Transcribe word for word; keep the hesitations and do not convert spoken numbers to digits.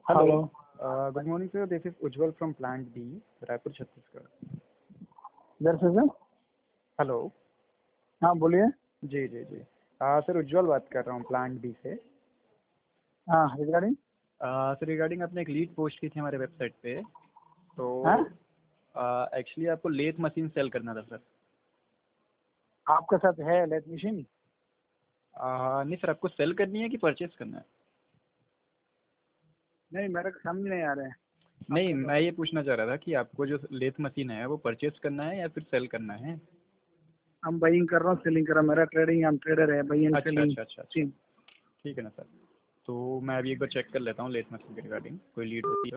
Hello. Hello. Good morning sir, this is Ujjwal from plant B, Raipur Chhattisgarh. इधर से sir. Hello. हाँ बोलिए। जी जी जी आ, सर उज्जवल बात कर रहा हूँ प्लांट बी से। हाँ रिगार्डिंग। आ, सर रिगार्डिंग आपने एक लीड पोस्ट की थी हमारे वेबसाइट पे, तो हाँ एक्चुअली आपको लेथ मशीन सेल करना था सर। आपके साथ है लेथ मशीन? आ, नहीं सर, आपको सेल करनी है कि परचेस करना है? नहीं मेरे को समझ नहीं आ रहे हैं नहीं, आपका तो। मैं ये पूछना चाह रहा था कि आपको जो लेथ मशीन है वो परचेस करना है या फिर सेल करना है? हम बाइंग कर रहा हूँ, सेलिंग कर रहा हूँ, मेरा ट्रेडिंग, हम ट्रेडर है, बाइंग एंड अच्छा सेलिंग। अच्छा अच्छा अच्छा, ठीक है ना सर। तो मैं अभी एक बार चेक कर लेता हूँ लेथ मशीन के रिगार्डिंग, कोई लीड होती है